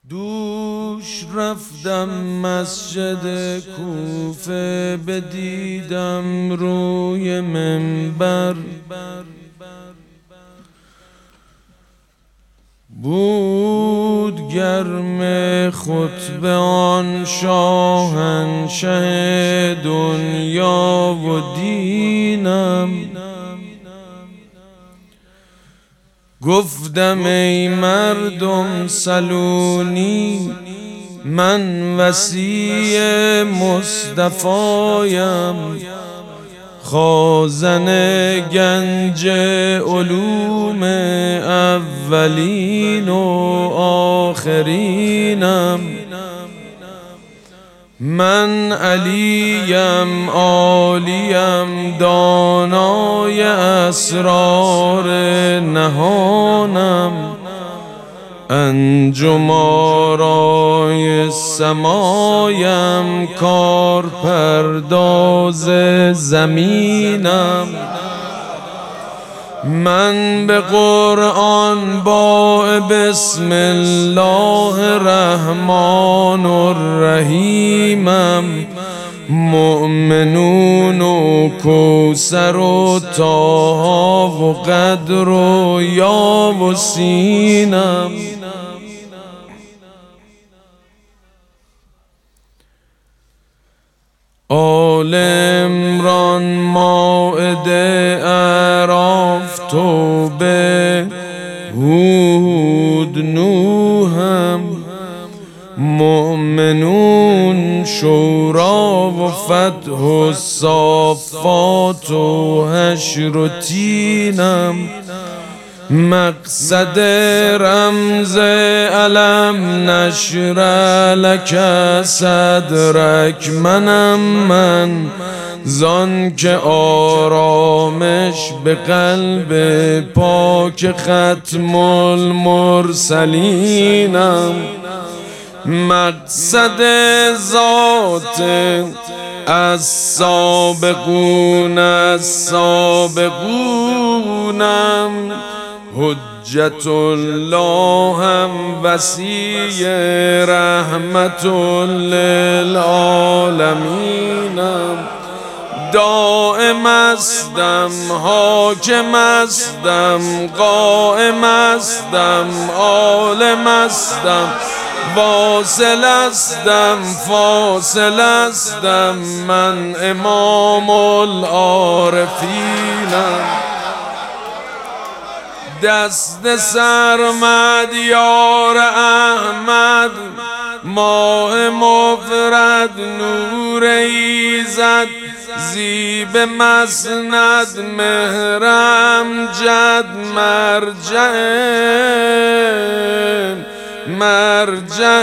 دوش رفتم مسجد کوفه، بدیدم روی منبر بود گرم خطبه آن شاهنشه دنیا و دینم. گفتم ای مردم سلونی، من وصی مصطفایم، خازن گنج علوم اولین و آخرینم. من علیم عالیم، دانای اسرار نهانم، انجم آرای سمایم، کار پرداز زمینم. من به قرآن با بسم الله الرحمن الرحیمم، مؤمنون و کوثر و طه و قدر و یا و سینم. آل عمران، مائده، اعراف، توبه، هود، نوحم، مؤمنون، شورا و فتح و صافات و حشر و تینم. مقصد رمز علم نشر لک صدرک منم، من زان که آرامش به قلب پاک ختم المرسلینم. مقصد ذات السابقون السابقونم، حجت الله هم وصی رحمت للعالمینم. دائم استم، حاکم استم، قائم استم، عالم استم، واصل استم، فاصل استم، من امام العارفینم. دست سرمد یار احمد، ماه مفرد نور ایزد، زیب مسند مهرم جد، مرجع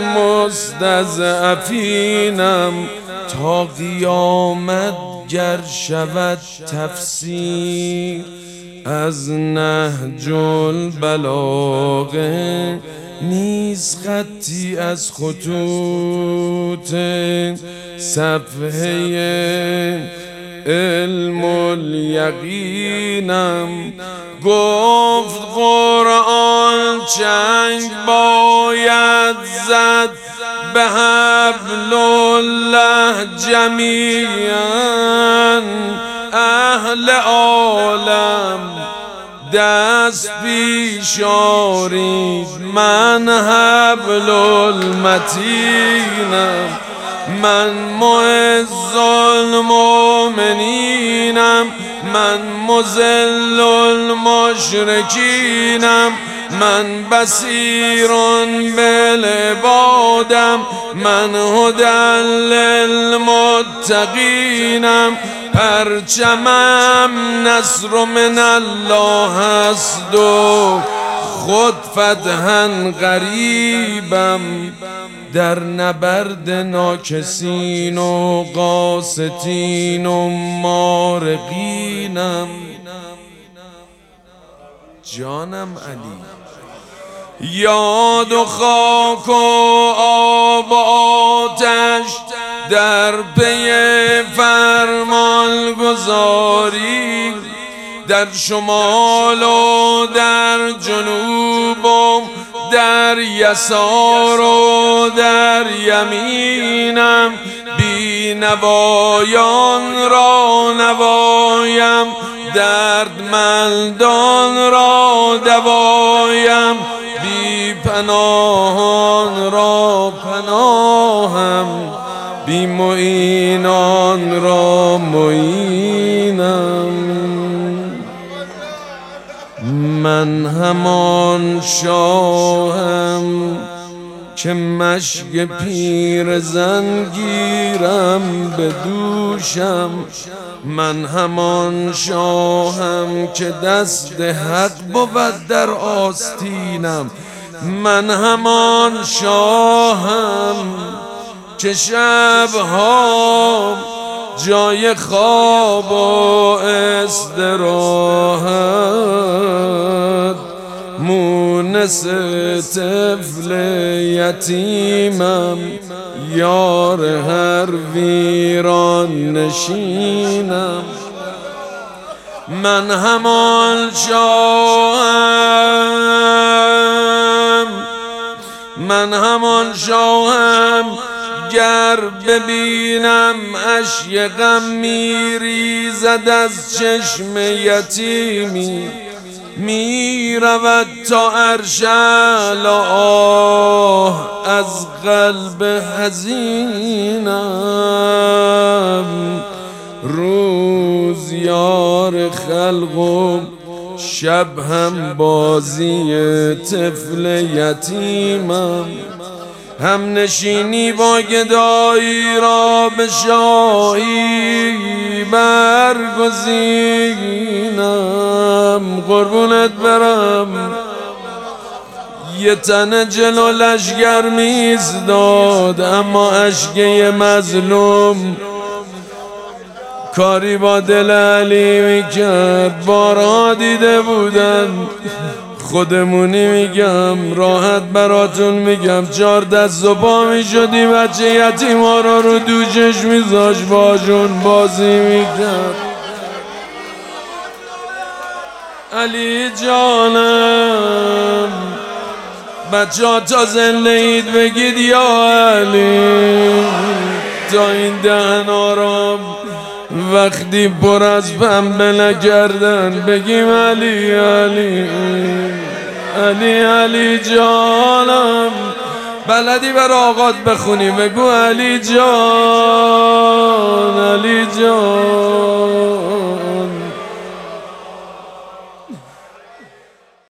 مستضعفینم. تا قیامت گر شود تفسیر از نهج البلاغه، نیز خطی از خطوط صفحه علم الیقینم. گفت قرآن چنگ باید زد، به حبل الله جمیعا، اهل عالم دست پیش آرید، من حبل المتینم. من معز المؤمنینم، من مذل المشرکینم، من بصیر بالعبادم، من هدی للمتقینم. پرچمم نصر من الله است و خود فتحا قریبم، در نبرد ناکسین و قاستین و مارقینم. جانم علی، یاد و خاک و آب و آتش، در پی فرمان گذاری، در شمال و در جنوب و در یسار و در یمینم، بی نوایان را نوایم، دردمندان را دوایم، بی پناهان را پناهم، بی معینان را معینم. من همان شاهم که مشک پیرزن گیرم به دوشم، من همان شاهم که دست حق بود در آستینم، من همان شاهم که شبها جای خواب و استراحت مونس طفل یتیمم، یار هر ویران نشینم. من همان شاهم، من همان شاهم گر ببینم اشک غم میریزد از چشم یتیمی، میرود تا عرش اعلی آه از قلب حزینم. روز یار خلق و شب هم بازی طفل یتیمم، هم نشینی با گدایی را به شاهی برگزینم. قربونت برم یه تن جلو لشگر میزداد، اما اشکه مظلوم کاری با دل علی میکرد. بارها دیده بودن، خودمونی میگم، راحت براتون میگم، 4 دست و پا میشدی بچه یتیم ها رو دوشش میذاش باشون بازی میکرد. علی جانم بچه ها تا زنده اید بگید یا علی، تا این دهن آرام وقتی پر از پنبه نکردن بگیم علی علی علی. علی جانم بلدی بر آقات بخونی بگو علی جان علی جان.